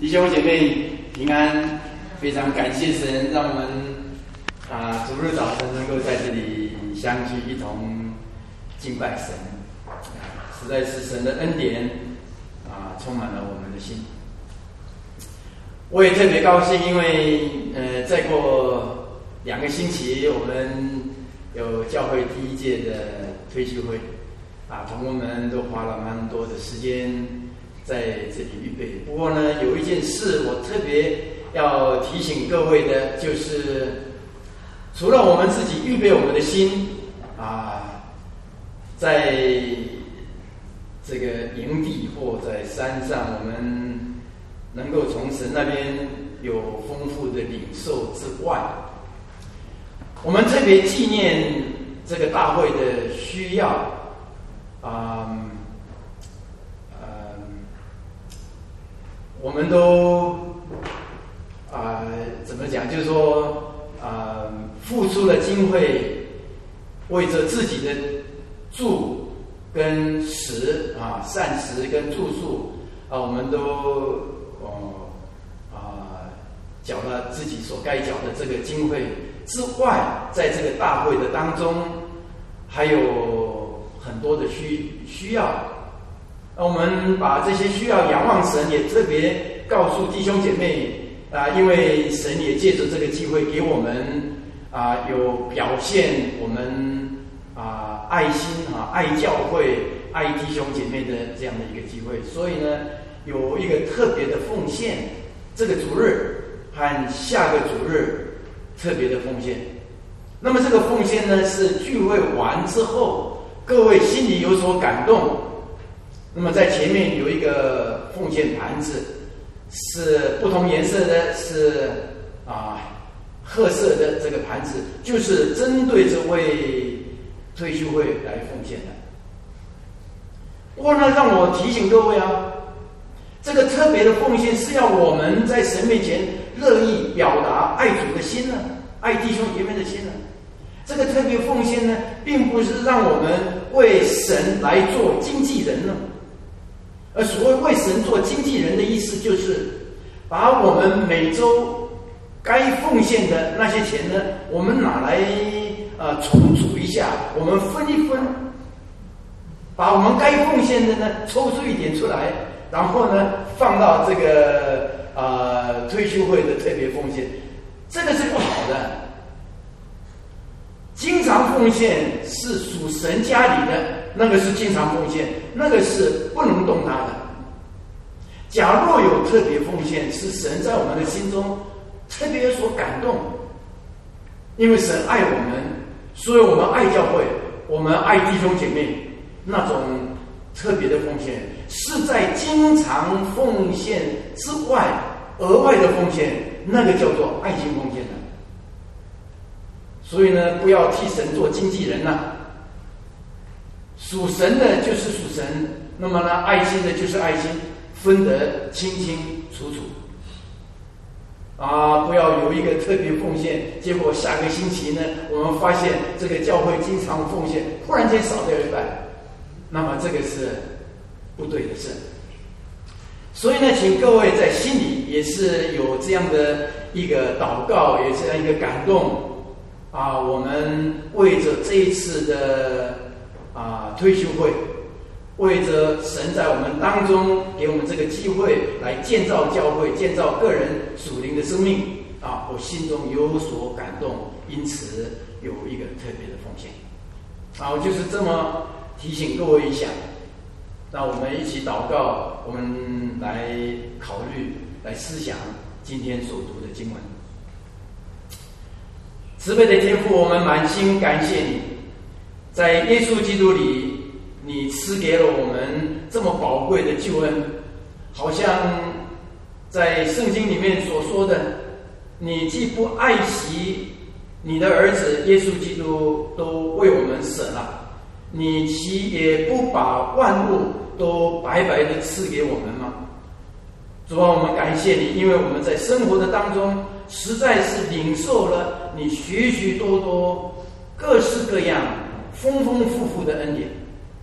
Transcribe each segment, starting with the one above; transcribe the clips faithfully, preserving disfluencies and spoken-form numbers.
弟兄姐妹平安，非常感谢神，让我们啊主日早晨能够在这里相聚，一同敬拜神，实在是神的恩典啊，充满了我们的心。我也特别高兴，因为呃，再过两个星期，我们有教会第一届的退休会啊，同工们都花了蛮多的时间在这里预备。不过呢，有一件事我特别要提醒各位的，就是除了我们自己预备我们的心啊，在这个营地或在山上，我们能够从神那边有丰富的领受之外，我们特别纪念这个大会的需要啊。嗯我们都啊、呃，怎么讲？就是说啊、呃，付出了经费，为着自己的住跟食啊，膳食跟住宿啊，我们都哦啊，缴了自己所该缴的这个经费之外，在这个大会的当中，还有很多的需需要。我们把这些需要仰望神，也特别告诉弟兄姐妹啊，因为神也借着这个机会给我们啊，有表现我们啊爱心啊爱教会爱弟兄姐妹的这样的一个机会，所以呢，有一个特别的奉献，这个主日和下个主日特别的奉献。那么这个奉献呢，是聚会完之后，各位心里有所感动。那么在前面有一个奉献盘子，是不同颜色的，是啊褐色的这个盘子，就是针对这位退休会来奉献的。不过呢，让我提醒各位啊，这个特别的奉献是要我们在神面前乐意表达爱主的心呢，爱弟兄姐妹的心呢。这个特别奉献呢，并不是让我们为神来做经纪人呢。而所谓为神做经纪人的意思，就是把我们每周该奉献的那些钱呢，我们拿来呃重组一下，我们分一分，把我们该奉献的呢抽出一点出来，然后呢放到这个呃退休会的特别奉献，这个是不好的。经常奉献是属神家里的，那个是经常奉献，那个是不能动它的。假若有特别奉献，是神在我们的心中特别所感动，因为神爱我们，所以我们爱教会，我们爱弟兄姐妹，那种特别的奉献是在经常奉献之外额外的奉献，那个叫做爱心奉献的。所以呢，不要替神做经纪人呐、啊。属神的就是属神，那么呢，爱心的就是爱心，分得清清楚楚。啊，不要有一个特别奉献，结果下个星期呢，我们发现这个教会经常奉献，忽然间少掉一半，那么这个是不对的事。所以呢，请各位在心里也是有这样的一个祷告，有这样一个感动。啊，我们为着这一次的啊退休会，为着神在我们当中给我们这个机会来建造教会，建造个人属灵的生命啊，我心中有所感动，因此有一个特别的奉献。啊，我就是这么提醒各位一下。那我们一起祷告，我们来考虑，来思想今天所读的经文。慈悲的天父，我们满心感谢你，在耶稣基督里，你赐给了我们这么宝贵的救恩，好像在圣经里面所说的，你既不爱惜你的儿子耶稣基督都为我们舍了，你岂也不把万物都白白的赐给我们吗？主啊，我们感谢你，因为我们在生活的当中实在是领受了你许许多多各式各样丰丰富富的恩典，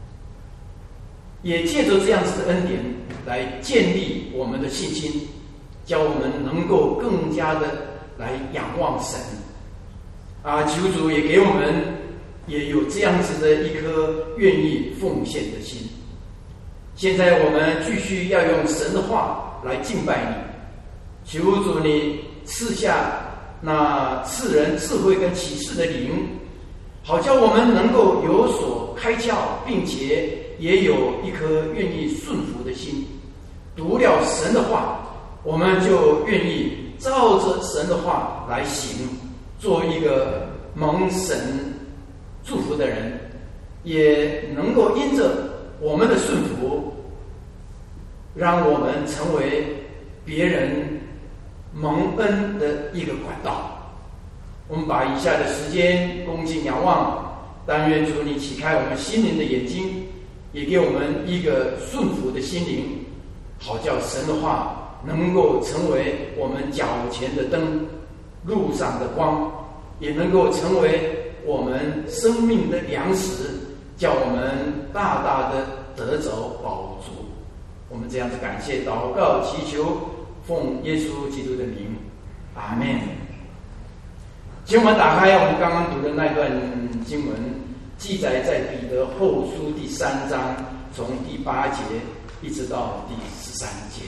也借着这样子的恩典来建立我们的信心， 叫我们能够更加的来仰望神。啊，求主也给我们也有这样子的一颗愿意奉献的心。现在我们继续要用神的话来敬拜你，求主你赐下那赐人智慧跟启示的灵，好叫我们能够有所开窍，并且也有一颗愿意顺服的心。读了神的话，我们就愿意照着神的话来行，做一个蒙神祝福的人，也能够因着我们的顺服，让我们成为别人蒙恩的一个管道。我们把以下的时间恭敬仰望，但愿主你启开我们心灵的眼睛，也给我们一个顺服的心灵，好叫神的话能够成为我们脚前的灯，路上的光，也能够成为我们生命的粮食，叫我们大大的得着饱足。我们这样子感谢祷告祈求，奉耶稣基督的名，阿们。请我们打开我们刚刚读的那段经文，记载在彼得后书第三章，从第八节一直到第十三节。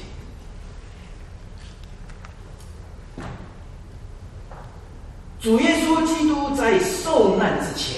主耶稣基督在受难之前，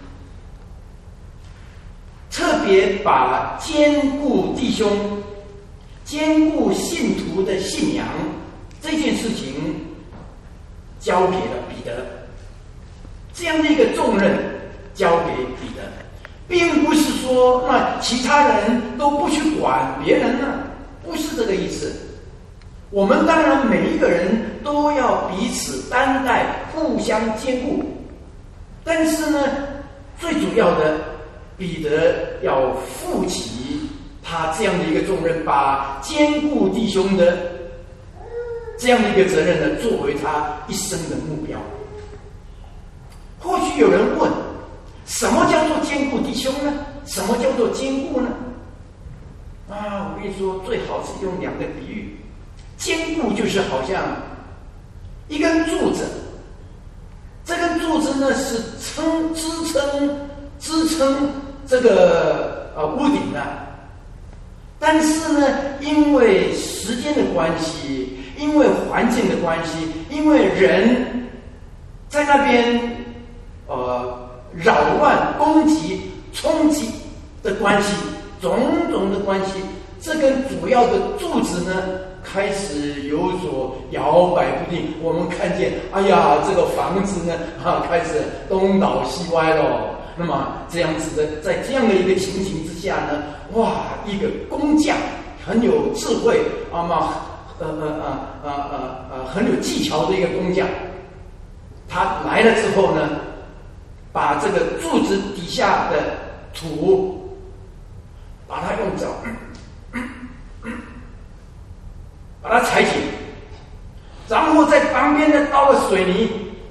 特别把坚固弟兄、坚固信徒的信仰这件事情交给了彼得，这样的一个重任交给彼得，并不是说那其他人都不去管别人呢，不是这个意思。我们当然每一个人都要彼此担待，互相兼顾，但是呢，最主要的，彼得要负起他这样的一个重任，把兼顾弟兄的这样的一个责任呢，作为他一生的目标。或许有人问，什么叫做兼顾弟兄呢？什么叫做兼顾呢？啊，我跟你说，最好是用两个比喻。坚固就是好像一根柱子，这根柱子呢是撑支撑支撑这个呃屋顶的，但是呢，因为时间的关系，因为环境的关系，因为人在那边呃扰乱、攻击、冲击的关系，种种的关系，这根主要的柱子呢，开始有所摇摆不定。我们看见，哎呀，这个房子呢，啊，开始东倒西歪了。那么这样子的，在这样的一个情形之下呢，哇，一个工匠很有智慧啊嘛，呃呃呃呃呃呃，很有技巧的一个工匠，他来了之后呢，把这个柱子底下的土，把它用脚。把它踩紧，然后在旁边呢倒了水泥，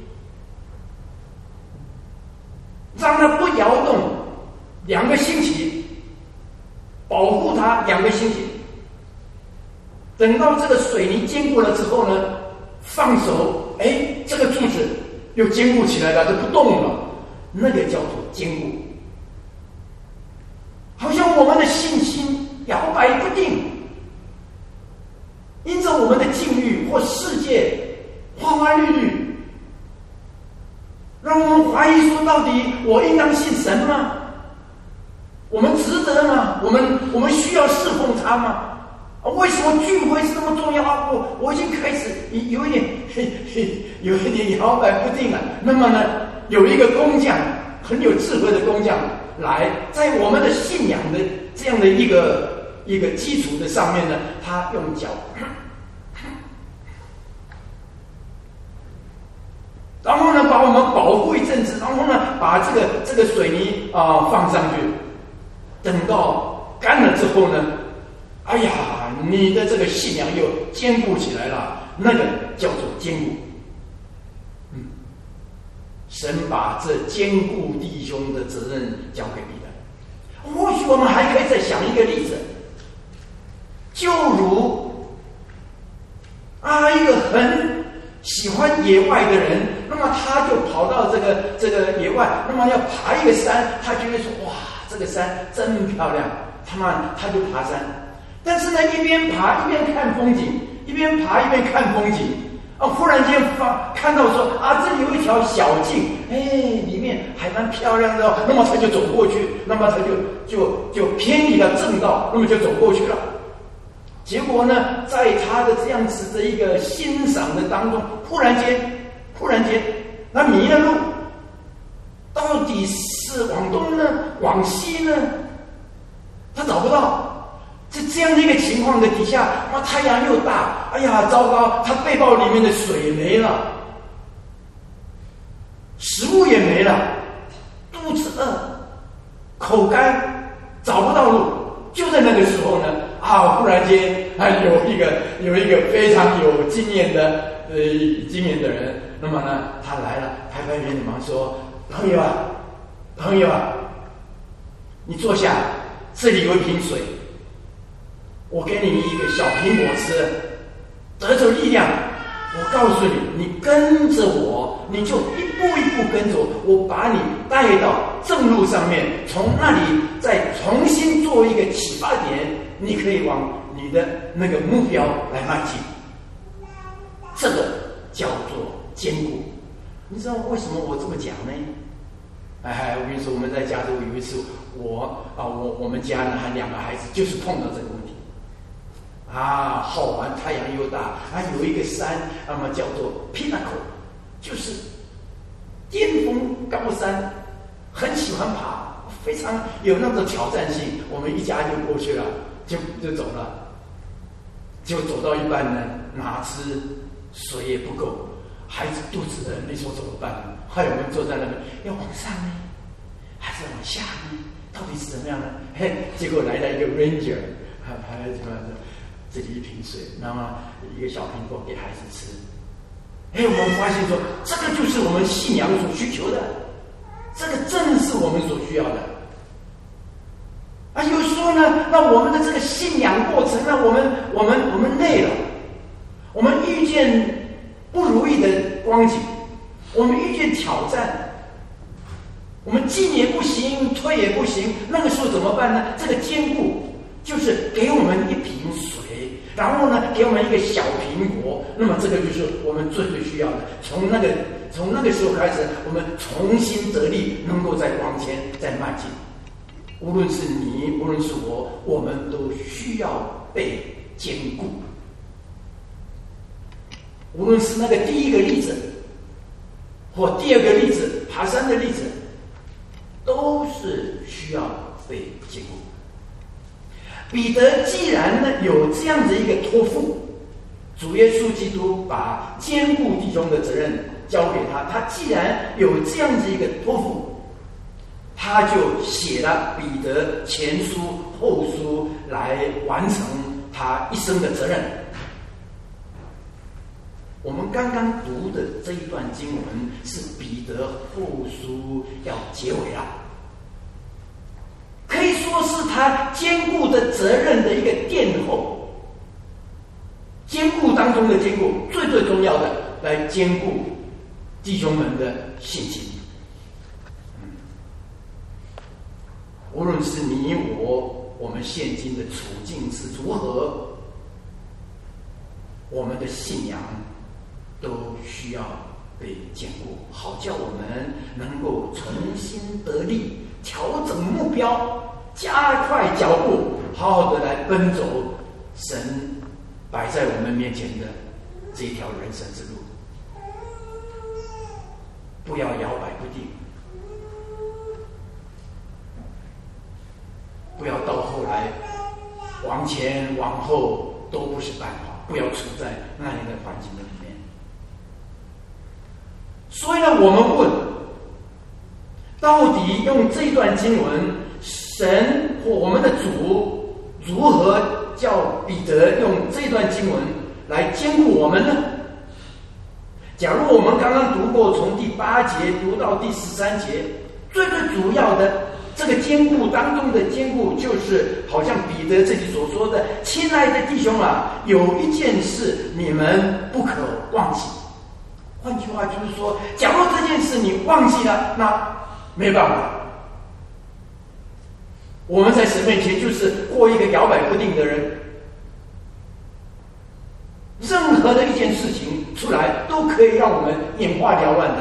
让它不摇动两个星期，保护它两个星期。等到这个水泥坚固了之后呢，放手，哎，这个柱子又坚固起来了，就不动了。那个叫做坚固。好像我们的信心摇摆不定。因着我们的境遇或世界花花绿绿，让我们怀疑说，到底我应当信神吗？我们值得吗？我们我们需要侍奉他吗？为什么聚会是那么重要啊？我我已经开始有一点嘿嘿有一点摇摆不定了。那么呢，有一个工匠，很有智慧的工匠来，在我们的信仰的这样的一个一个基础的上面呢，他用脚。然后呢，把我们保护一阵子，然后呢，把这个这个水泥啊、呃、放上去，等到干了之后呢，哎呀，你的这个信仰又坚固起来了，那个叫做坚固。嗯，神把这坚固弟兄的责任交给彼得。或许我们还可以再想一个例子，就如啊，一个很喜欢野外的人，那么他就跑到这个这个野外，那么要爬一个山，他就会说哇，这个山真漂亮，他嘛他就爬山。但是呢，一边爬一边看风景，一边爬一边看风景。啊，忽然间发看到说啊，这里有一条小径，哎，里面还蛮漂亮的哦。那么他就走过去，那么他就就就偏离了正道，那么就走过去了。结果呢，在他的这样子的一个欣赏的当中，忽然间，忽然间，他迷了路，到底是往东呢，往西呢？他找不到。在这样的一个情况的底下，哇，太阳又大，哎呀，糟糕！他背包里面的水没了，食物也没了，肚子饿，口干，找不到路。就在那个时候呢，啊，忽然间啊，有一个有一个非常有经验的呃经验的人，那么呢，他来了，拍拍别人的忙说：“朋友啊，朋友啊，你坐下，这里有一瓶水。”我给你一个小苹果吃，得着力量。我告诉你，你跟着我，你就一步一步跟着我，我把你带到正路上面，从那里再重新做一个启发点，你可以往你的那个目标来迈进。这个叫做坚固。你知道为什么我这么讲呢？哎，我跟你说，我们在加州有一次，我啊，我我们家呢还两个孩子，就是碰到这个问题。啊，好玩，太阳又大，啊，有一个山，那么叫做 Pinnacle， 就是巅峰高山，很喜欢爬，非常有那种挑战性。我们一家就过去了，就就走了，就走到一半呢，哪知水也不够，孩子肚子饿，你说怎么办呢？还有我们坐在那边，要往上呢，还是往下呢？到底是怎么样呢？嘿，结果来了一个 Ranger， 还还怎么样？这里一瓶水，然后一个小苹果给孩子吃。哎，我们发现说，这个就是我们信仰所需求的，这个正是我们所需要的。啊，有时候呢，那我们的这个信仰过程呢，我们我们我们累了，我们遇见不如意的光景，我们遇见挑战，我们进也不行，退也不行，那个时候怎么办呢？这个坚固就是给我们一瓶水。然后呢，给我们一个小苹果，那么这个就是我们最最需要的。从那个从那个时候开始，我们重新得力，能够再往前再迈进。无论是你，无论是我，我们都需要被坚固。无论是那个第一个例子，或第二个例子，爬山的例子，都是需要被坚固。彼得既然呢有这样的一个托付，主耶稣基督把坚固弟兄的责任交给他，他既然有这样的一个托付，他就写了彼得前书后书来完成他一生的责任。我们刚刚读的这一段经文是彼得后书要结尾了，可以说是他坚固的责任的一个殿后，坚固当中的坚固，最最重要的来坚固弟兄们的信心。嗯，无论是你我，我们现今的处境是如何，我们的信仰都需要被坚固，好叫我们能够重新得力，调整目标，加快脚步，好好的来奔走神摆在我们面前的这一条人生之路。不要摇摆不定，不要到后来往前往后都不是办法，不要处在那样的环境里面。所以呢，我们问，到底用这段经文，神或我们的主如何叫彼得用这段经文来坚固我们呢？假如我们刚刚读过从第八节读到第十三节，最最主要的这个坚固当中的坚固，就是好像彼得这里所说的：“亲爱的弟兄啊，有一件事你们不可忘记。”换句话就是说，假如这件事你忘记了，那没办法。我们在神面前就是过一个摇摆不定的人，任何的一件事情出来都可以让我们眼花缭乱的，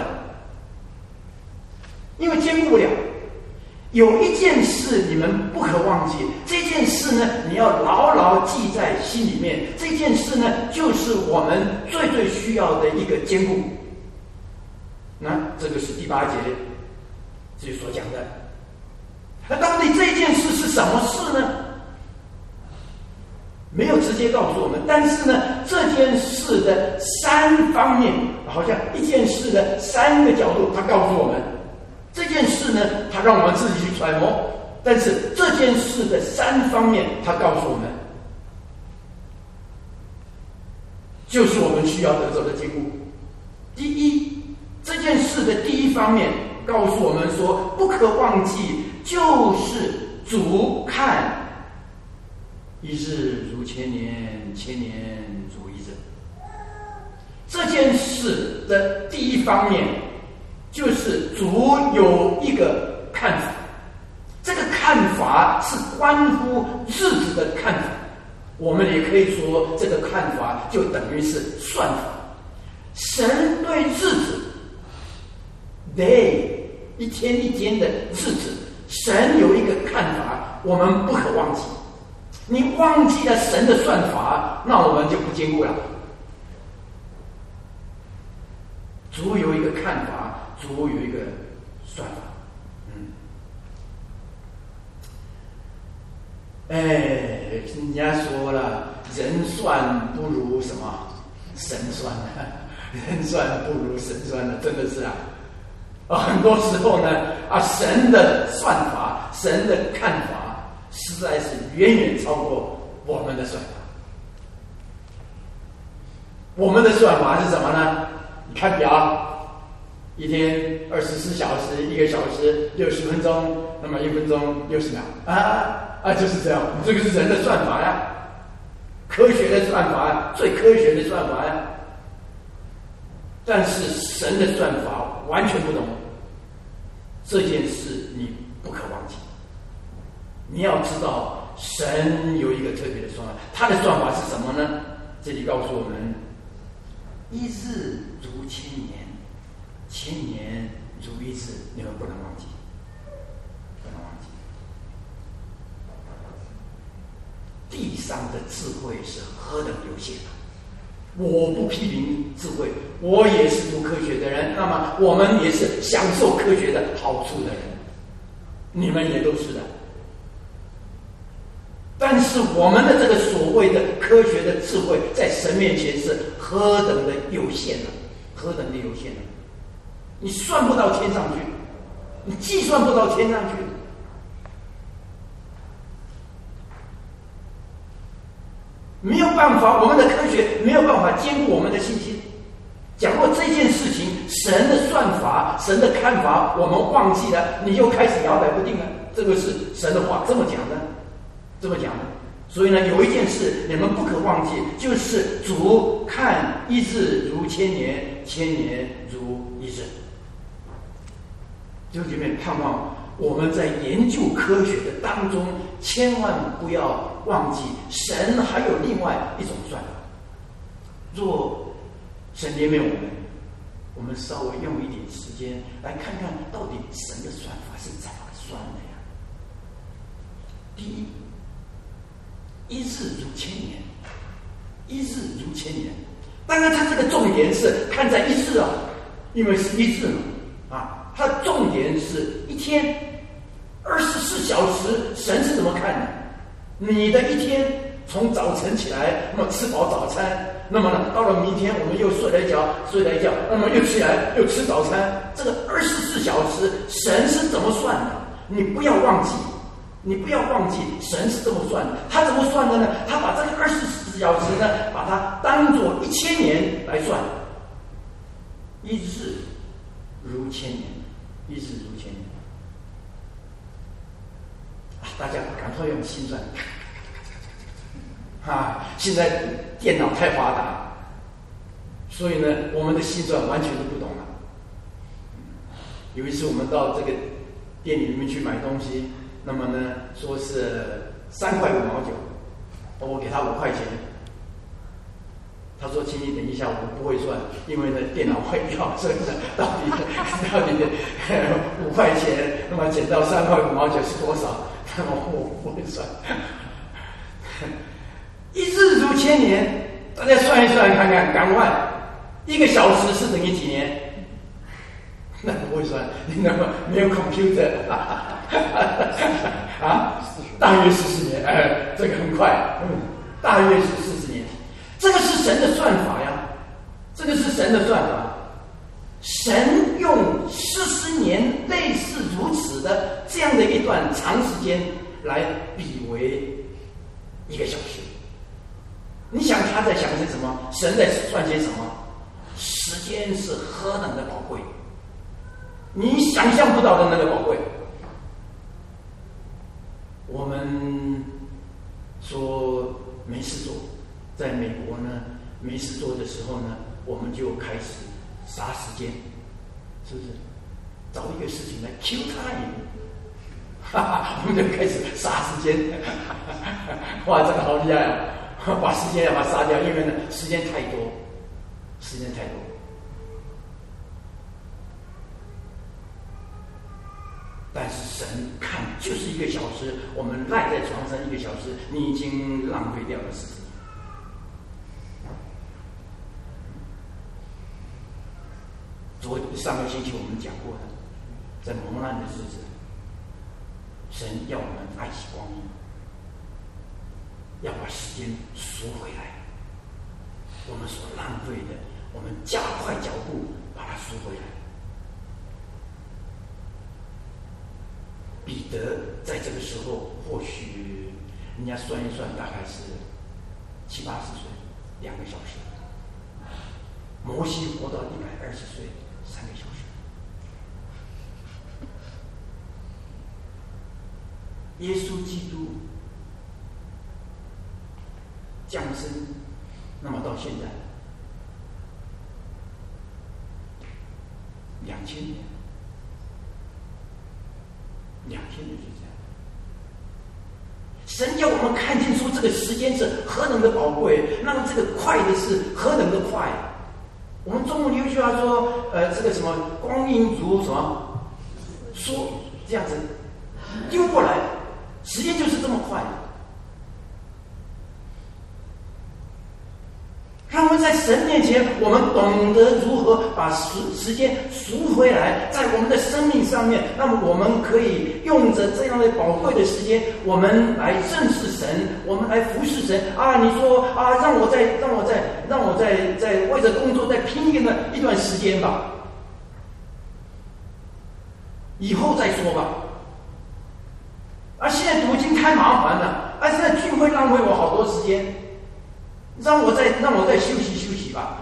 因为兼顾不了。有一件事你们不可忘记，这件事呢，你要牢牢记在心里面。这件事呢，就是我们最最需要的一个兼顾。那这个是第八节这所讲的。那到底这件事是什么事呢？没有直接告诉我们，但是呢，这件事的三方面，好像一件事的三个角度，它告诉我们。这件事呢，它让我们自己去揣摩，但是这件事的三方面，它告诉我们，就是我们需要得着的结果。第一，这件事的第一方面告诉我们说，不可忘记，就是主看一日如千年，千年如一日。这件事的第一方面，就是主有一个看法，这个看法是关乎日子的看法，我们也可以说这个看法就等于是算法。神对日子 day 一天一天的日子，神有一个看法，我们不可忘记。你忘记了神的算法，那我们就不坚固了。主有一个看法，主有一个算法。嗯，哎，人家说了，人算不如什么神算呢？人算不如神算呢，真的是啊。啊，很多时候呢，啊，神的算法，神的看法，实在是远远超过我们的算法。我们的算法是什么呢？你看表，一天二十四小时，一个小时六十分钟，那么一分钟六十秒啊啊，就是这样。这个是人的算法呀，科学的算法，最科学的算法呀。但是神的算法完全不同，这件事你不可忘记。你要知道，神有一个特别的算法，他的算法是什么呢？这里告诉我们：一日如千年，千年如一日，你们不能忘记，不能忘记。地上的智慧是何等有限啊！我不批评智慧，我也是读科学的人，那么我们也是享受科学的好处的人，你们也都是的。但是我们的这个所谓的科学的智慧，在神面前是何等的有限啊，何等的有限啊！你算不到天上去，你计算不到天上去。没有办法，我们的科学没有办法兼顾我们的信心。假如这件事情，神的算法、神的看法，我们忘记了，你就开始摇摆不定了。这个是神的话这么讲的，这么讲的。所以呢，有一件事你们不可忘记，就是主看一日如千年，千年如一日。弟兄姐妹，盼望我们在研究科学的当中，千万不要忘记神还有另外一种算法。若神怜悯我们，我们稍微用一点时间来看看到底神的算法是怎么算的呀？第一，一日如千年，一日如千年。当然，它这个重点是看在一日啊，因为是一日嘛，啊，它的重点是一天。二十四小时，神是怎么看的？你的一天，从早晨起来，那么吃饱早餐，那么呢，到了明天我们又睡了一觉，睡了一觉，那么又起来又吃早餐。这个二十四小时，神是怎么算的？你不要忘记，你不要忘记，神是这么算的。他怎么算的呢？他把这个二十四小时呢，把它当作一千年来算，一日如千年，一日如千年。 心算。啊，现在电脑太发达，所以呢，我们的心算完全都不懂了。有一次我们到这个店里面去买东西，那么呢，说是三块五毛九，我给他五块钱。他说：“请你等一下，我不会算，因为呢电脑坏掉，所以呢到底到底五块钱，那么减到三块五毛九是多少？那么我不会算。一日如千年，大家算一算看看，赶快，一个小时是等于几年？那不会算，你那么没有 computer 啊？大约四十年，哎，这个很快，嗯，大约是四十年。”这个是神的算法呀，这个是神的算法。神用四十年类似如此的这样的一段长时间来比为一个小时。你想他在想些什么？神在算些什么？时间是何等的宝贵，你想象不到的那个宝贵。我们说没事做。在美国呢，没事做的时候呢，我们就开始杀时间，是不是？找一个事情来 kill time， 哈哈，我们就开始杀时间，哇，这个好厉害啊！把时间要把它杀掉，因为呢，时间太多，时间太多。但是神看就是一个小时，我们赖在床上一个小时，你已经浪费掉了时间。昨上个星期我们讲过的，在磨难的日子，神要我们爱惜光阴，要把时间赎回来。我们所浪费的，我们加快脚步把它赎回来。彼得在这个时候，或许人家算一算，大概是七八十岁，两个小时。摩西活到一百二十岁。三个小时，耶稣基督降生，那么到现在两千年，两千年就这样。神叫我们看清楚这个时间是何等的宝贵，那么这个快的是何等的快。我们中文有一句话说，呃，这个什么光阴如什么说这样子丢过来，时间就是这么快。让我们在神面前，我们懂得如何把时时间赎回来，在我们的生命上面，那么我们可以用着这样的宝贵的时间，我们来认识神，我们来服侍神啊！你说啊，让我再让我再让我再再为着工作再拼一个一段时间吧，以后再说吧。啊，现在读经太麻烦了，啊，现在聚会浪费我好多时间。让我再让我再休息休息吧。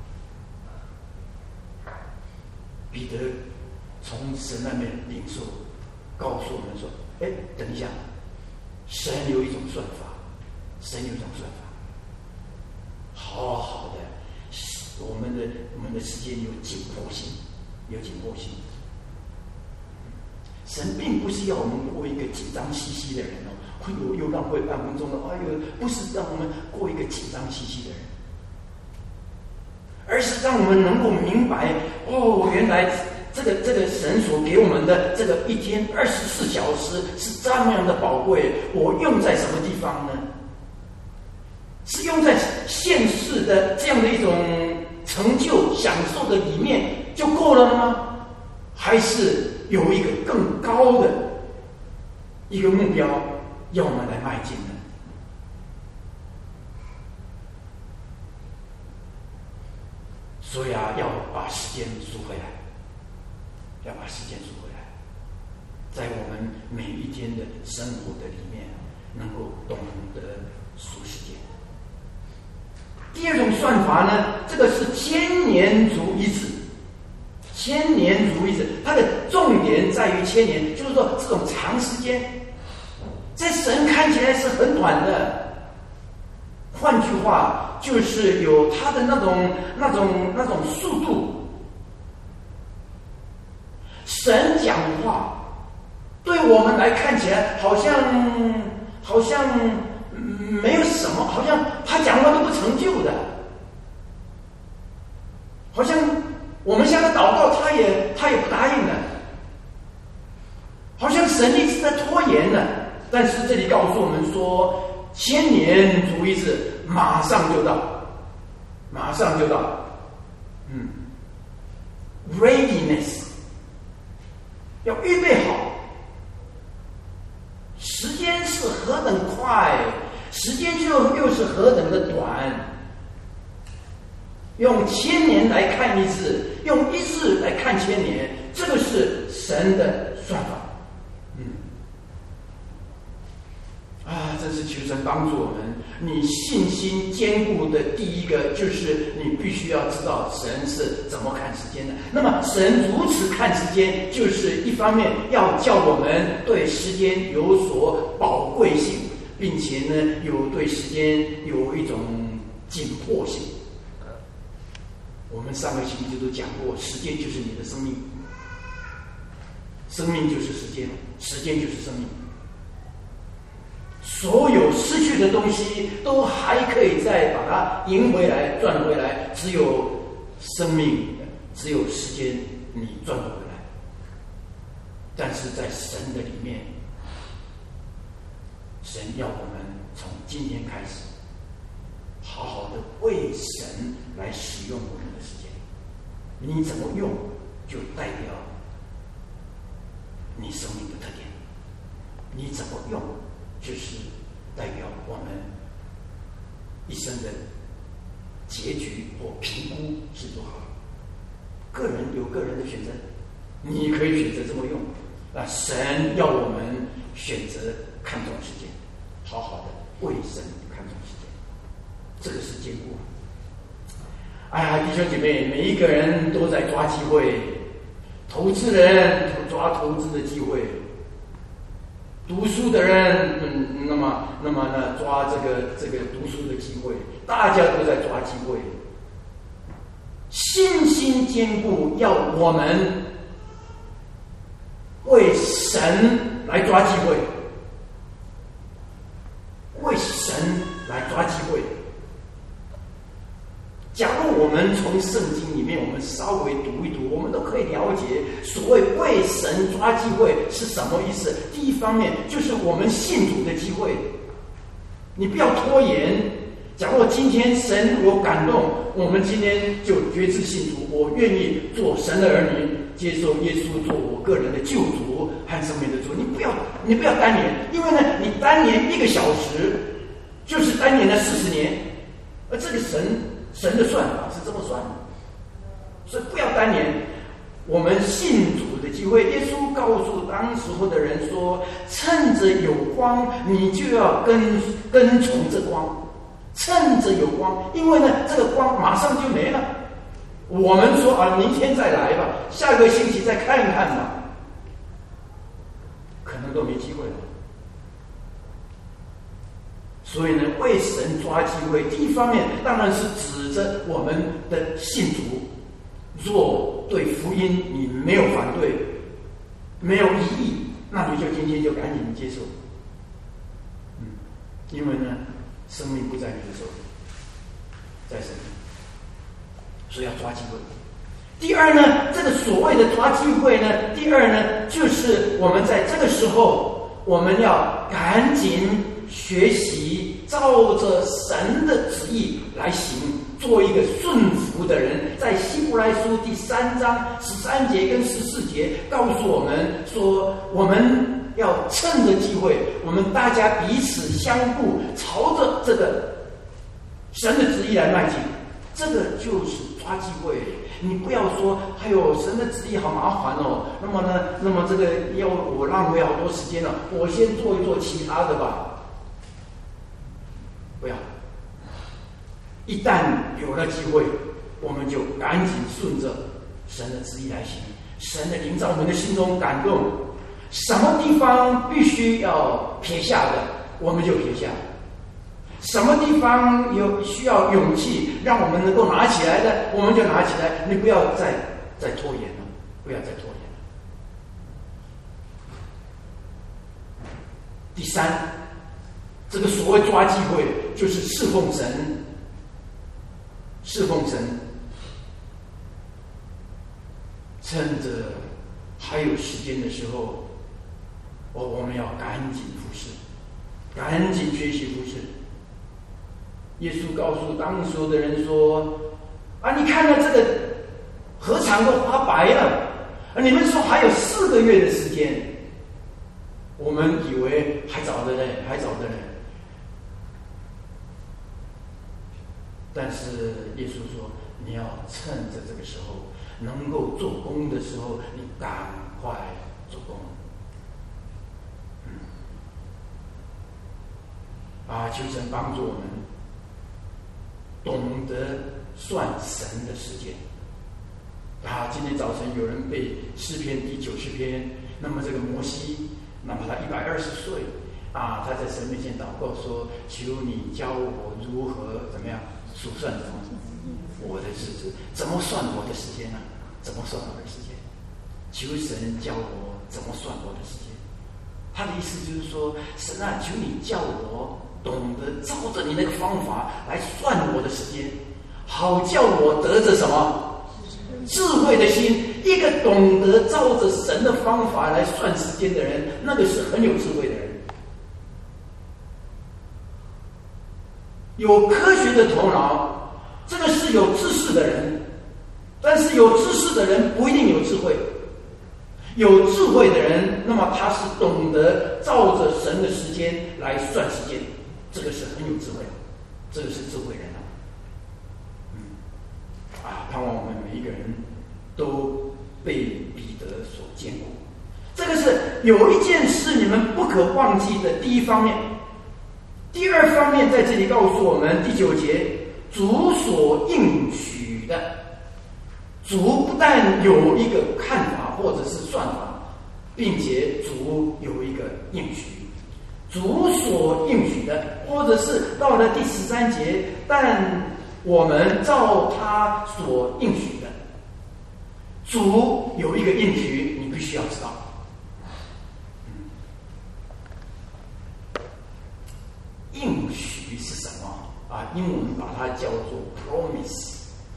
彼得从神那边领受，告诉我们说：“哎，等一下，神有一种算法，神有一种算法，好好的，我们的我们的时间有紧迫性，有紧迫性。神并不是要我们过一个紧张兮兮的人哦。”又又浪费半分钟了，哎呦，不是让我们过一个紧张兮兮的人，而是让我们能够明白，哦，原来这个这个神所给我们的这个一天二十四小时是这么样的宝贵，我用在什么地方呢？是用在现世的这样的一种成就享受的里面就够了吗？还是有一个更高的一个目标要我们来迈进的？所以啊，要把时间赎回来，要把时间赎回来，在我们每一天的生活的里面，能够懂得赎时间。第二种算法呢，这个是千年如一日，千年如一日，它的重点在于千年，就是说这种长时间。 在神看起来是很短的。换句话，就是有他的那种、那种、那种速度。神讲话，对我们来看起来好像好像没有什么，好像他讲话都不成就的，好像我们向他祷告，他也他也不答应的，好像神一直在拖延的。但是这里告诉我们说，千年主一日，马上就到，马上就到。嗯 ，readiness， 要预备好。时间是何等快，时间就又是何等的短。用千年来看一日，用一日来看千年，这个是神的算法。嗯，啊，真是求神帮助我们。你信心坚固的第一个，就是你必须要知道神是怎么看时间的。那么神如此看时间，就是一方面要叫我们对时间有所宝贵性，并且呢，有对时间有一种紧迫性。我们上个星期都讲过，时间就是你的生命，生命就是时间，时间就是生命。所有失去的东西都还可以再把它赢回来、赚回来，只有生命，只有时间你赚不回来。但是在神的里面，神要我们从今天开始，好好的为神来使用我们的时间。你怎么用，就代表你生命的特点。你怎么用，就是代表我们一生的结局或评估是多好。个人有个人的选择，你可以选择这么用。那神要我们选择看重时间，好好的为神看重时间，这个是坚固。哎呀，弟兄姐妹，每一个人都在抓机会，投资人抓投资的机会，读书的人，嗯，那么那么呢，抓这个这个读书的机会，大家都在抓机会。信心坚固，要我们为神来抓机会，为神来抓机会。假如我们从圣经里面我们稍微读一读，我们都可以了解所谓为神抓机会是什么意思。第一方面就是我们信主的机会，你不要拖延。假如今天神有感动，我们今天就决志信主，我愿意做神的儿女，接受耶稣做我个人的救主和生命的主。你不要你不要单年，因为呢，你单年一个小时就是单年的四十年，而这个神。神的算法是这么算的，所以不要单言。我们信主的机会，耶稣告诉当时候的人说：“趁着有光，你就要跟跟从这光。趁着有光，因为呢，这个光马上就没了。我们说啊，明天再来吧，下个星期再看一看吧，可能都没机会了。”所以呢，为神抓机会，第一方面当然是指着我们的信主，若对福音你没有反对，没有异议，那你就今天就赶紧接受。嗯，因为呢，生命不在你的手里，在神里，所以要抓机会。第二呢，这个所谓的抓机会呢，第二呢，就是我们在这个时候，我们要赶紧学习照着神的旨意来行，做一个顺服的人。在希伯来书第三章十三节跟十四节告诉我们说，我们要趁着机会，我们大家彼此相顾，朝着这个神的旨意来迈进。这个就是抓机会。你不要说，哎呦，神的旨意好麻烦哦。那么呢，那么这个要我浪费好多时间了，我先做一做其他的吧。不要，一旦有了机会，我们就赶紧顺着神的旨意来行。神的灵在我们的心中感动， 什么地方必须要撇下的，我们就撇下；什么地方有需要勇气，让我们能够拿起来的，我们就拿起来。你不要再再拖延了，不要再拖延了。第三，这个所谓抓机会，就是侍奉神，侍奉神，趁着还有时间的时候，我我们要赶紧服侍，赶紧学习服侍。耶稣告诉当时的人说：“啊，你看到这个禾场都花白了，啊，你们说还有四个月的时间。”我们以为还早着呢，还早着呢。但是耶稣说：“你要趁着这个时候能够做工的时候，你赶快做工。”嗯，啊，求神帮助我们懂得算神的时间。啊，今天早晨有人背诗篇第九十篇，那么这个摩西。那么他一百二十岁啊，他在神面前祷告说：“求你教我如何怎么样数算什么我的日子，怎么算我的时间呢、啊？怎么算我的时间？求神教我怎么算我的时间。”他的意思就是说，神啊，求你教我懂得照着你那个方法来算我的时间，好叫我得着什么？智慧的心。一个懂得照着神的方法来算时间的人，那个是很有智慧的人，有科学的头脑，这个是有知识的人。但是有知识的人不一定有智慧，有智慧的人，那么他是懂得照着神的时间来算时间，这个是很有智慧的，这个是智慧人啊。嗯，啊，盼望我们每一个人都被彼得所坚固。这个是有一件事你们不可忘记的第一方面。第二方面在这里告诉我们，第九节，主所应许的，主不但有一个看法或者是算法，并且主有一个应许。主所应许的，或者是到了第十三节，但我们照他所应许的。主有一个应许，你必须要知道。嗯，应许是什么啊？英文把它叫做 promise，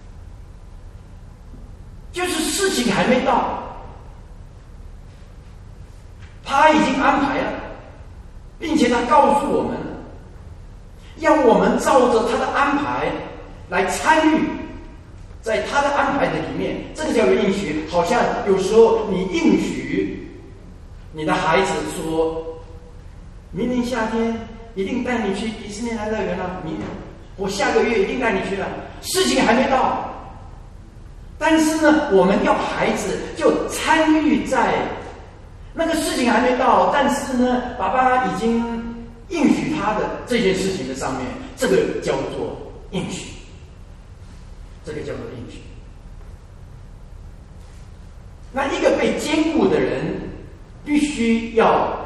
就是事情还没到，他已经安排了，并且他告诉我们，要我们照着他的安排来参与。在他的安排的里面，这个叫做应许。好像有时候你应许你的孩子说，明年夏天一定带你去迪士尼乐园了，明年我下个月一定带你去了，事情还没到，但是呢，我们要孩子就参与在那个事情还没到，但是呢，爸爸已经应许他的这件事情的上面，这个叫做应许。这个叫做应许。那一个被坚固的人，必须要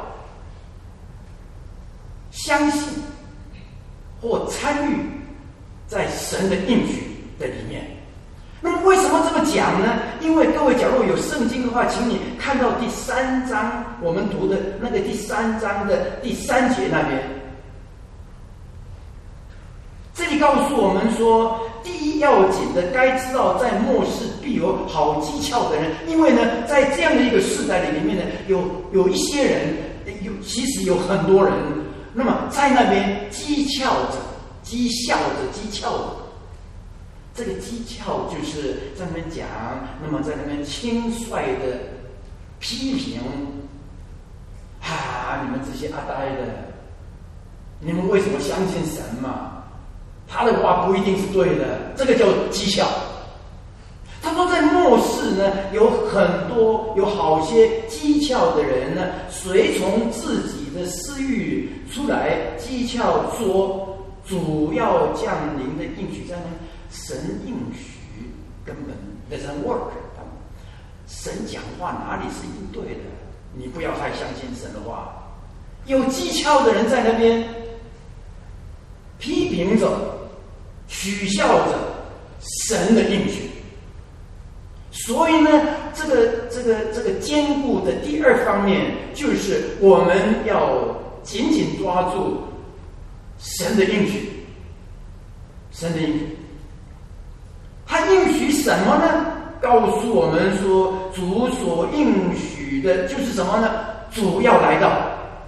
相信或参与在神的应许的里面。那么为什么这么讲呢？因为各位，假如有圣经的话，请你看到第三章，我们读的那个第三章的第三节那边。这里告诉我们说，第一要紧的，该知道在末世必有好讥诮的人，因为呢，在这样的一个世代里面呢，有有一些人，有其实有很多人，那么在那边讥诮着、讥笑着、讥诮着。这个讥诮就是在那边讲，那么在那边轻率的批评，啊，你们这些阿呆的，你们为什么相信神嘛？他的话不一定是对的，这个叫讥诮。他说，在末世呢，有很多有好些讥诮的人呢，随从自己的私欲出来讥诮说，主要降临的应许在呢，神应许根本 doesn't work。神讲话哪里是一定对的？ 你不要太相信神的话。有技巧的人在那边批评着、取笑着神的应许。所以呢，这个这个这个坚固的第二方面，就是我们要紧紧抓住神的应许。神的应许，他应许什么呢？告诉我们说，主所应许的就是什么呢？主要来到，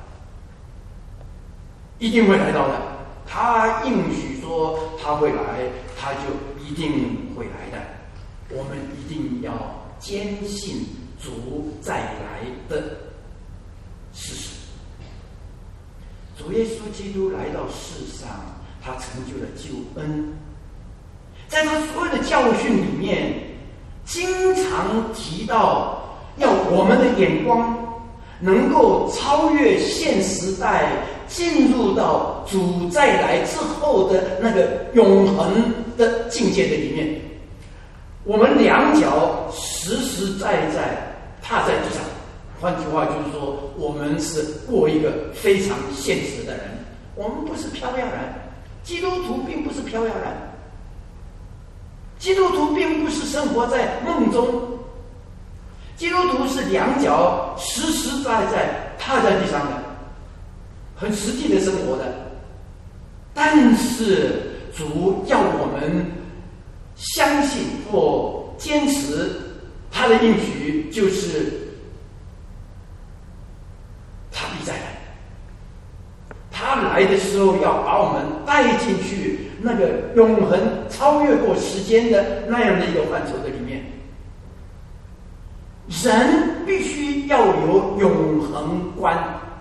一定会来到的。他应许说他会来，他就一定会来的。我们一定要坚信主再来的事实。主耶稣基督来到世上，他成就了救恩。在他所有的教训里面，经常提到要我们的眼光能够超越现时代，进入到主再来之后的那个永恒的境界的里面。我们两脚实实在在踏在地上，换句话就是说，我们是过一个非常现实的人。我们不是飘飘然，基督徒并不是飘飘然，基督徒并不是生活在梦中，基督徒是两脚实实在在踏在地上的，很实际的生活的。但是主要我们相信或坚持他的应许，就是他必再来。他来的时候要把我们带进去那个永恒超越过时间的那样的一个范畴的里面。人必须要有永恒观。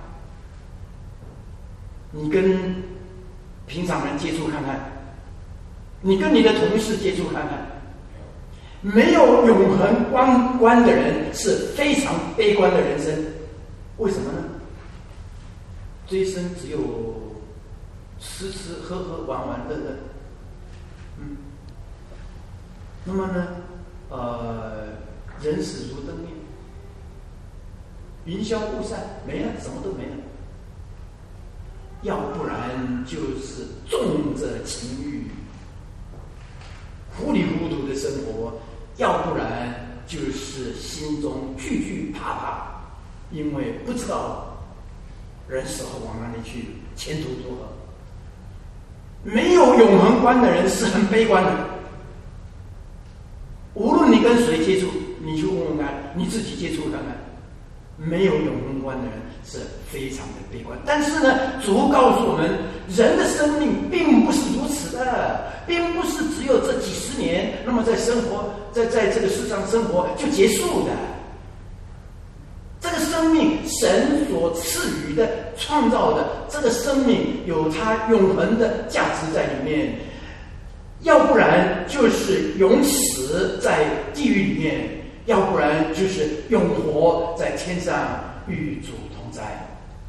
你跟平常人接触看看，你跟你的同事接触看看，没有永恒观观的人是非常悲观的人生。为什么呢？这一生只有吃吃喝喝玩玩乐乐，嗯，那么呢，呃，人死如灯灭，云消雾散，没了，什么都没了。要不然就是重着情欲，糊里糊涂的生活；要不然就是心中惧惧怕怕，因为不知道人死后往哪里去，前途如何。没有永恒观的人是很悲观的。无论你跟谁接触，你去问问看，你自己接触看看，没有永恒观的人是非常的悲观。但是呢，主告诉我们，人的生命并不是如此的，并不是只有这几十年，那么在生活在在这个世上生活就结束的。这个生命，神所赐予的、创造的，这个生命有它永恒的价值在里面。要不然就是永死在地狱里面，要不然就是永活在天上与主同在。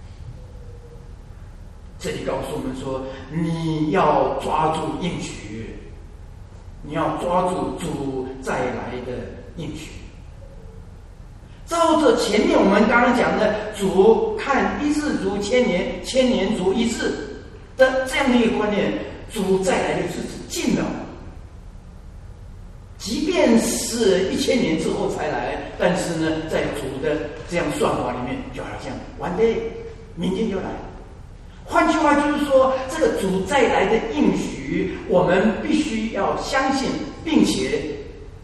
这里告诉我们说，你要抓住应许，你要抓住主再来的应许。照着前面我们刚刚讲的，主看一日如千年，千年如一日的这样的一个观念，主再来的日子近了。即便是一千年之后才来，但是呢，在主的这样算法里面，就好像 one day 明天就来。换句话就是说，这个主再来的应许，我们必须要相信，并且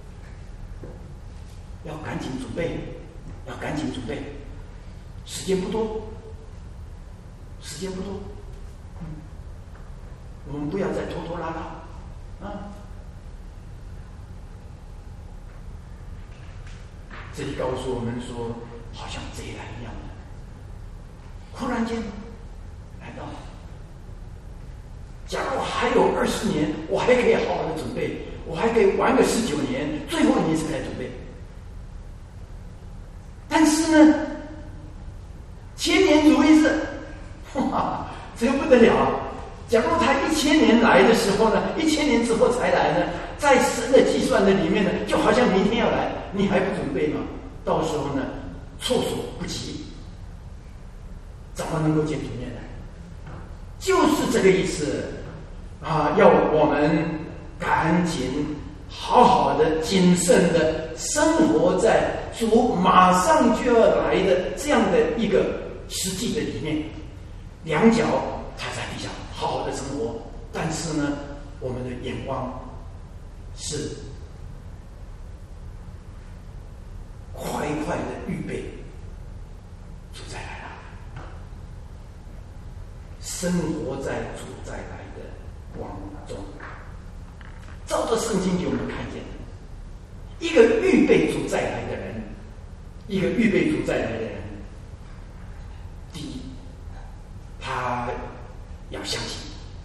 要赶紧准备，要赶紧准备。时间不多，时间不多，嗯，我们不要再拖拖拉拉啊。这里告诉我们说，好像贼来一样的，忽然间来到了。假如还有二十年，我还可以好好的准备，我还可以玩个十九年，最后一年才来准备。但是呢，千年如一日，哇，这个不得了！假如他一千年来的时候呢，一千年之后才来呢，在神的计算的里面呢，就好像明天要来，你还不准备吗？到时候呢， 措手不及，怎么能够见主面呢？就是这个意思啊！要我们赶紧好好的、谨慎的生活在主马上就要来的这样的一个实际的里面，两脚踏在地上，好好的生活。但是呢，我们的眼光是快快的预备主再来了，生活在主再来的光中。照着圣经给我们看见，一个预备主再来的人，一个预备主再来的人，第一，他要相信，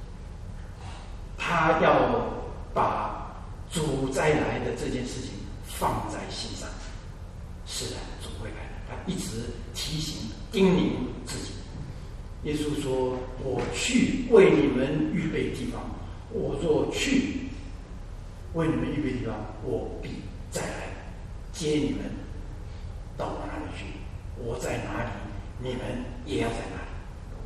他要把主再来的这件事情放在心上。是的，主会来的。他一直提醒、叮咛自己。耶稣说：“我去为你们预备地方。我若去为你们预备地方，我必再来接你们到我那里去。我在哪里，你们也要在哪里。”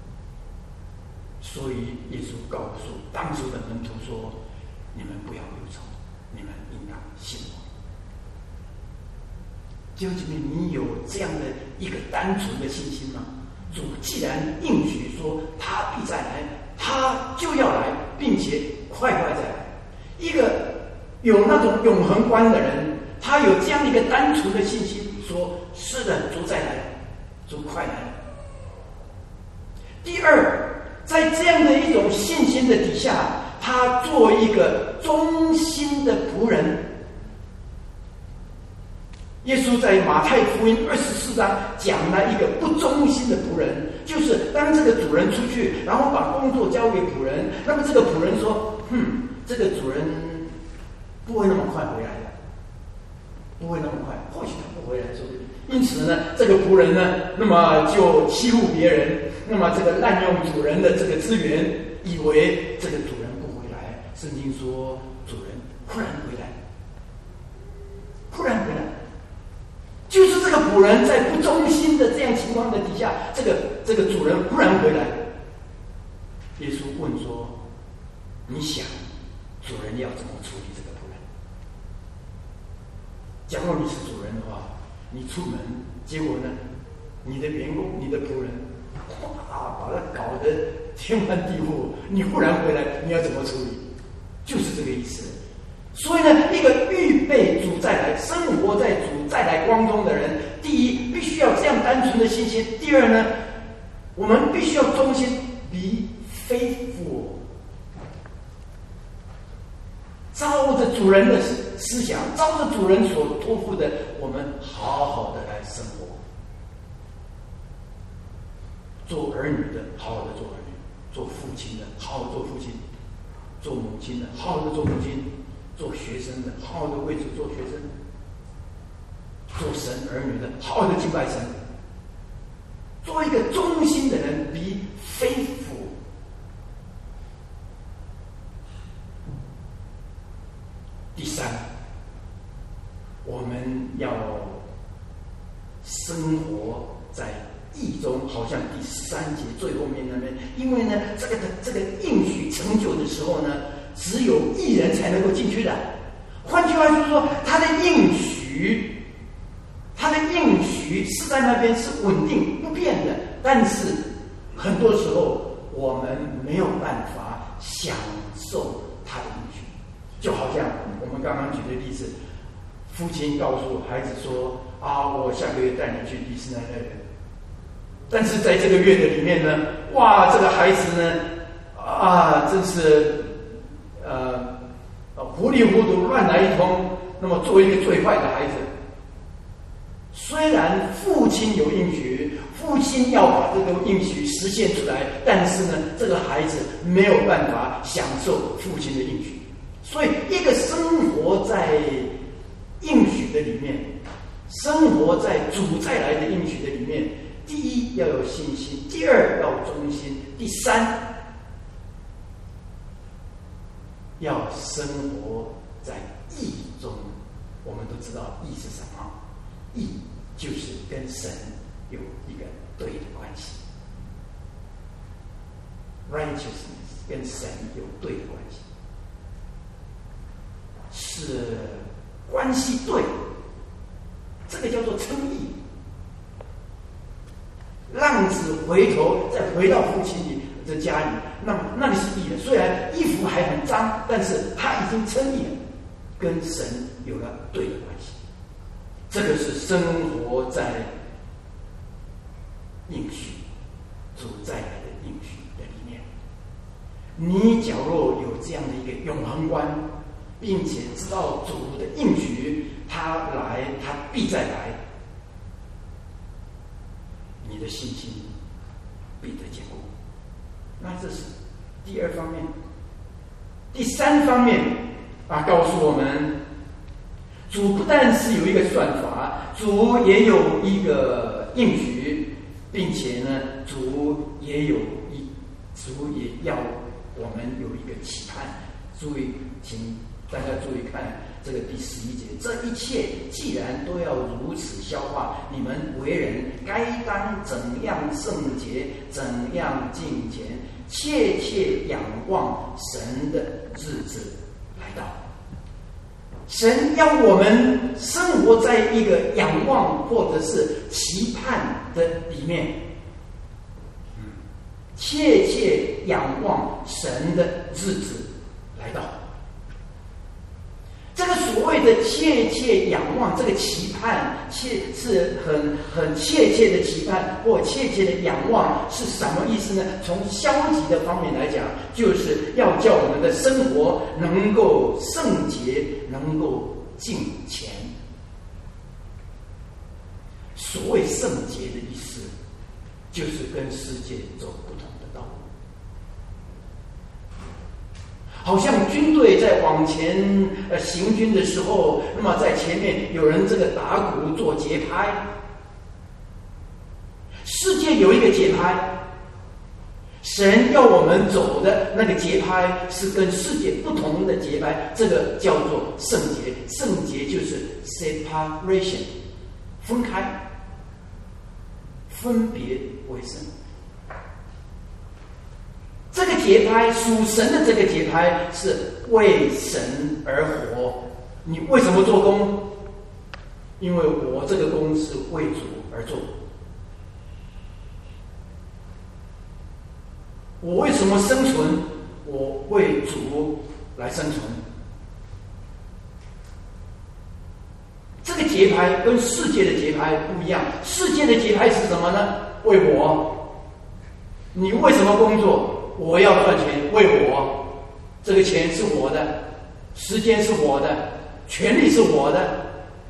所以耶稣告诉当时的门徒说：“你们不要忧愁，你们应当信我。”弟兄姐妹，你有这样的一个单纯的信心吗？主既然应许说他必再来，他就要来，并且快快再来。一个有那种永恒观的人，他有这样的一个单纯的信心，说是的，主再来，主快来。第二，在这样的一种信心的底下，他做一个忠心的仆人。耶稣在马太福音二十四章讲了一个不忠心的仆人，就是当这个主人出去，然后把工作交给仆人，那么这个仆人说：“哼，这个主人不会那么快回来的，不会那么快，或许他不回来，说不定。”因此呢，这个仆人呢，那么就欺负别人，那么这个滥用主人的这个资源，以为这个主人不回来。圣经说，主人忽然回来，忽然回来。就是这个仆人在不忠心的这样情况的底下，这个这个主人忽然回来。耶稣问说：“你想，主人要怎么处理这个仆人？假如你是主人的话，你出门，结果呢，你的员工、你的仆人，哇，把他搞得天翻地覆，你忽然回来，你要怎么处理？就是这个意思。”所以呢，一个预备主再来、生活在主再来光中的人，第一，必须要这样单纯的信心；第二呢，我们必须要忠心 ，be faithful， 照着主人的思想，照着主人所托付的，我们好好的来生活。做儿女的，好好的做儿女；做父亲的，好好做父亲；做母亲的，好好的做母亲。做学生的，好好的为主做学生；做神儿女的，好好的敬拜神。做一个忠心的人 ，be faithful。第三，我们要生活在义中，好像第十三节最后面那边，因为呢，这个的这个应许成就的时候呢，只有义人才能够进去的。换句话就是说，他的应许，他的应许是在那边是稳定不变的，但是很多时候我们没有办法享受他的应许。就好像我们刚刚举的例子，父亲告诉孩子说：“啊，我下个月带你去迪士尼乐园。”但是在这个月的里面呢，哇，这个孩子呢，啊，真是。呃，糊里糊涂乱来一通，那么作为一个最坏的孩子，虽然父亲有应许，父亲要把这个应许实现出来，但是呢，这个孩子没有办法享受父亲的应许。所以，一个生活在应许的里面，生活在主再来的应许的里面，第一要有信心，第二要忠心，第三。要生活在义中。我们都知道义是什么？义就是跟神有一个对的关系。Righteousness 跟神有对的关系，是关系对，这个叫做称义。浪子回头再回到父亲里的家里，那么那里是义人，虽然衣服还很脏，但是他已经称义了，跟神有了对的关系。这个是生活在应许主再来的应许的里面。你假若有这样的一个永恒观，并且知道主的应许，他来，他必再来，你的信心必得坚固。那这是第二方面。第三方面啊，告诉我们，主不但是有一个算法，主也有一个应许，并且呢，主也有一，主也要我们有一个期盼。注意，请大家注意看这个第十一节，这一切既然都要如此消化，你们为人该当怎样圣洁，怎样敬虔，切切仰望神的日子来到。神要我们生活在一个仰望或者是期盼的里面，切切仰望神的日子来到。这个所谓的切切仰望，这个期盼，切是很很切切的期盼或切切的仰望，是什么意思呢？从消极的方面来讲，就是要叫我们的生活能够圣洁，能够敬虔。所谓圣洁的意思，就是跟世界走不同的道路。好像军队在往前呃行军的时候，那么在前面有人这个打鼓做节拍。世界有一个节拍，神要我们走的那个节拍是跟世界不同的节拍，这个叫做圣洁。圣洁就是 separation， 分开，分别为圣。这个节拍，属神的这个节拍是为神而活。你为什么做工？因为我这个工是为主而做。我为什么生存？我为主来生存。这个节拍跟世界的节拍不一样。世界的节拍是什么呢？为我。你为什么工作？我要赚钱，为我。这个钱是我的，时间是我的，权利是我的。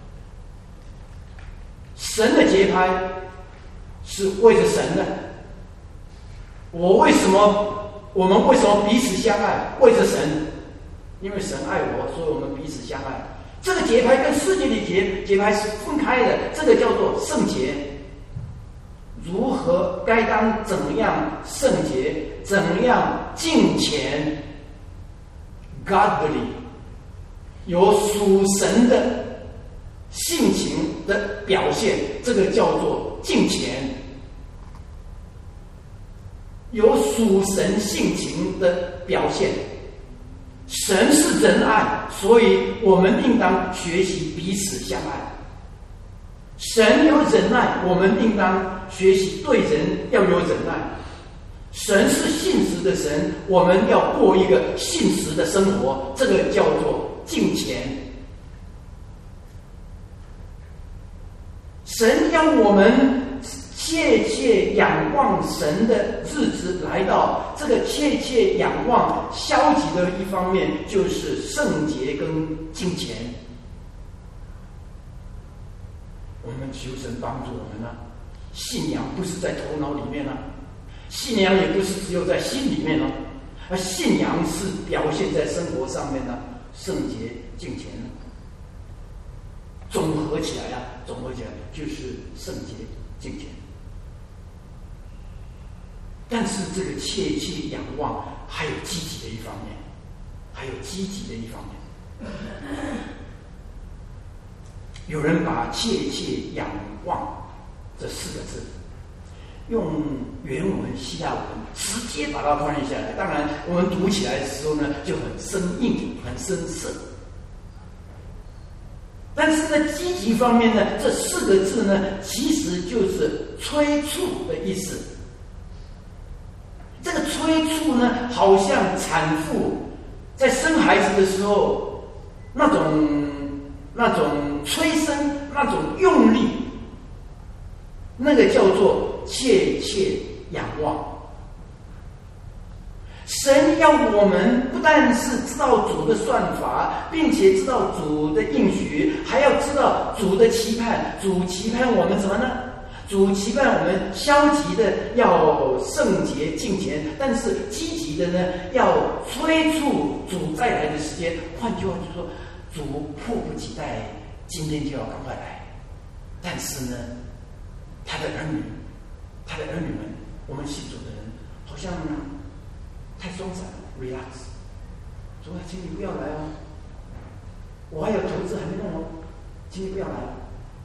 神的节拍是为着神的。我为什么？我们为什么彼此相爱？为着神，因为神爱我，所以我们彼此相爱。这个节拍跟世界的节节拍是分开的，这个叫做圣洁。如何该当怎么样圣洁，怎么样敬虔 godly， 有属神的性情的表现，这个叫做敬虔。有属神性情的表现。神是仁爱，所以我们应当学习彼此相爱。神有忍耐，我们应当学习对人要有忍耐。神是信实的神，我们要过一个信实的生活，这个叫做敬虔。神要我们切切仰望神的日子来到，这个切切仰望，消极的一方面就是圣洁跟敬虔。我们求神帮助我们呢、啊，信仰不是在头脑里面呢、啊，信仰也不是只有在心里面呢、啊，而信仰是表现在生活上面呢、啊，圣洁敬虔呢，综合起来啊，综合起来就是圣洁敬虔。但是这个切切仰望还有积极的一方面，还有积极的一方面。 有人把切切仰望这四个字用原文希腊文直接把它翻译下来，当然我们读起来的时候呢就很生硬很生涩，但是在积极方面呢，这四个字呢其实就是催促的意思。这个催促呢好像产妇在生孩子的时候那种那种催生那种用力，那个叫做切切仰望。神要我们不但是知道主的算法，并且知道主的应许，还要知道主的期盼。主期盼我们什么呢？主期盼我们消极的要圣洁敬虔，但是积极的呢要催促主再来的时间。换句话就是说，主迫不及待今天就要赶快来，但是呢他的儿女他的儿女们，我们信主的人好像太松散了 relax， 主啊请你不要来哦，我还有投资还没弄哦，请你不要来哦，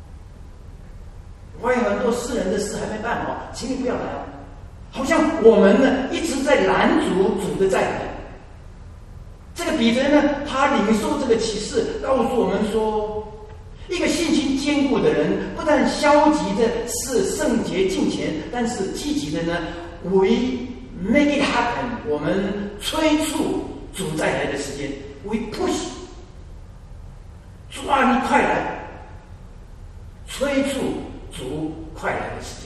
我还有很多私人的事还没办哦，请你不要来哦。好像我们呢一直在拦阻主的再来。这个彼得呢，他领受这个启示，告诉我们说，一个信心坚固的人，不但消极的是圣洁敬虔，但是积极的呢为make it happen， 我们催促主再来的时间， we push， 主啊你快来，催促主快来的时间。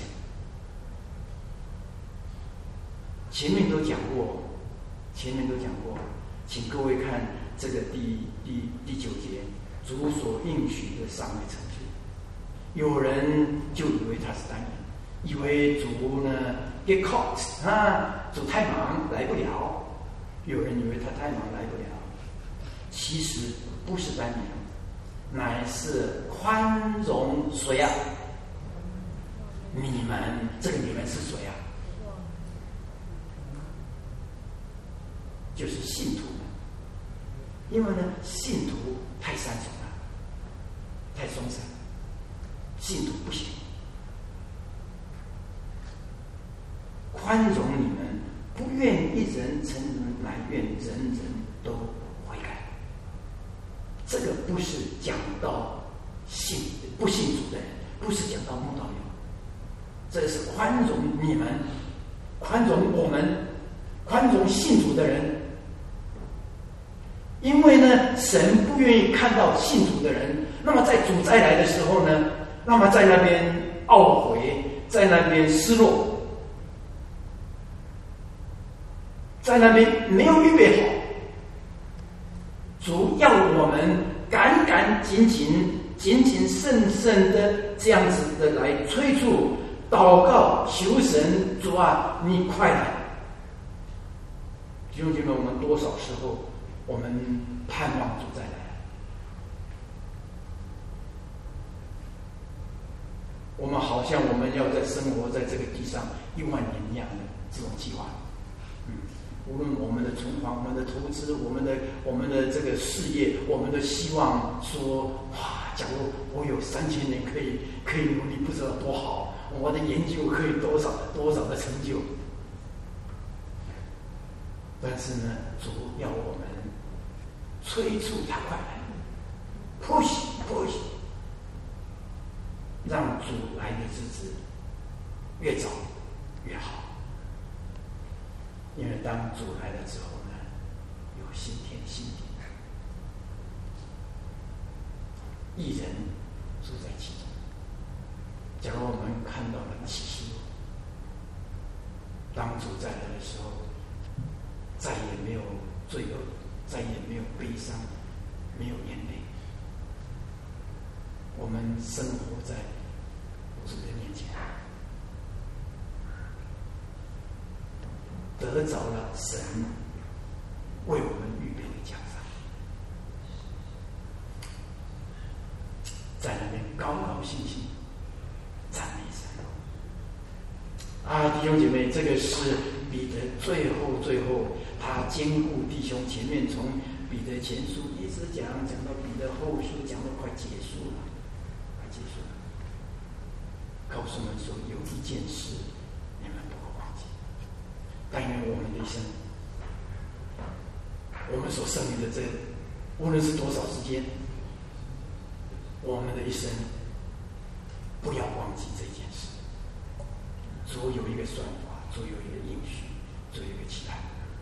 前面都讲过，前面都讲过，请各位看这个第第第九节，主所应许的尚未成就。有人就以为他是单人，以为主呢 get caught 啊，主太忙来不了。有人以为他太忙来不了，其实不是单人，乃是宽容谁啊？你们，这个你们是谁啊？就是信徒们。因为呢，信徒太三重了，太松散，信徒不行。宽容你们，不愿一人成人，乃愿人人都悔改。这个不是讲到信不信主的人，不是讲到慕道友，这是宽容你们，宽容我们，宽容信主的人。因为呢，神不愿意看到信主的人，那么在主再来的时候呢，那么在那边懊悔，在那边失落，在那边没有预备好。主要我们赶赶紧紧、谨谨慎慎的这样子的来催促、祷告、求神，主啊，你快来！弟兄姐妹，我们多少时候我们盼望主再来？我们好像我们要在生活在这个地上一万年一样的这种计划。嗯，无论我们的存款、我们的投资、我们的我们的这个事业，我们都希望说，哇，假如我有三千年可以可以努力，不知道多好，我的研究可以多少多少的成就。但是呢，主要我们催促他快来 ，push push， 让主来的日子越早越好。因为当主来了之后呢，有新天新地，义人住在其中。假如我们看到了启示录，当主再来的时候，再也没有罪恶，再也没有悲伤，没有眼泪。我们生活在主的面前，得着了神为我们预备的奖赏，在那边高高兴兴赞美神。啊，弟兄姐妹，这个是彼得最后最后他兼顾弟兄。前面从彼得前书一直讲讲到彼得后书，讲到快结束了。 诉我们说，有一件事你们不可忘记。但愿我们的一生，我们所剩余的这，无论是多少时间，我们的一生不要忘记这件事。主有一个算法，主有一个应许，主有一个期待，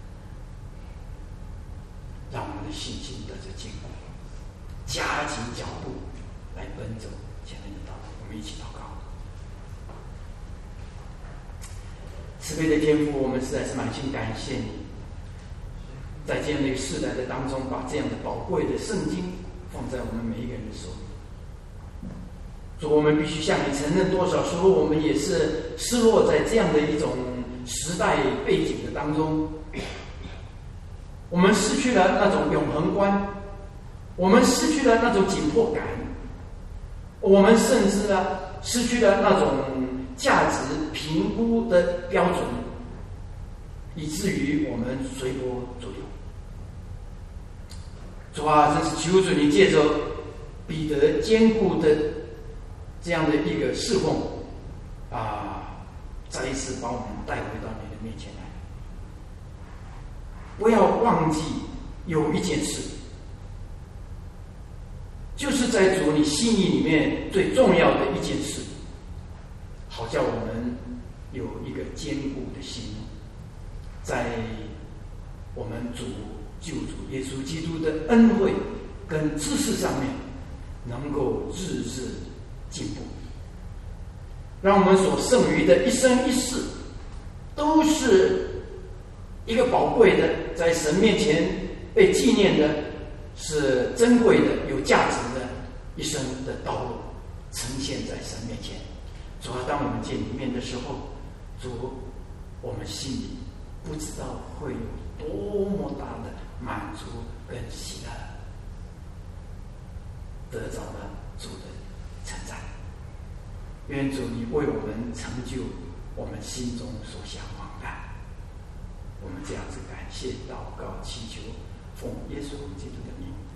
让我们的信心得着坚固，加紧脚步来奔走前面的道路。我们一起祷告。慈悲的天父，我们实在是满心感谢你，在这样的一个世代的当中，把这样的宝贵的圣经放在我们每一个人的手里。主，我们必须向你承认，多少时候我们也是失落在这样的一种时代背景的当中，我们失去了那种永恒观，我们失去了那种紧迫感，我们甚至呢失去了那种价值评估的标准，以至于我们随波逐流。主啊，真是求主你借着彼得坚固的这样的一个侍奉啊，再一次把我们带回到你的面前来。不要忘记有一件事，就是在主你心意里面最重要的一件事，好叫我们有一个坚固的心，在我们主救主耶稣基督的恩惠跟知识上面能够日日进步，让我们所剩余的一生一世都是一个宝贵的，在神面前被纪念的，是珍贵的、有价值的一生的道路，呈现在神面前。主啊，当我们见你面的时候，主，我们心里不知道会有多么大的满足跟喜乐，得着了主的称赞。愿主你为我们成就我们心中所向往的。我们这样子感谢、祷告、祈求，奉耶稣基督的名。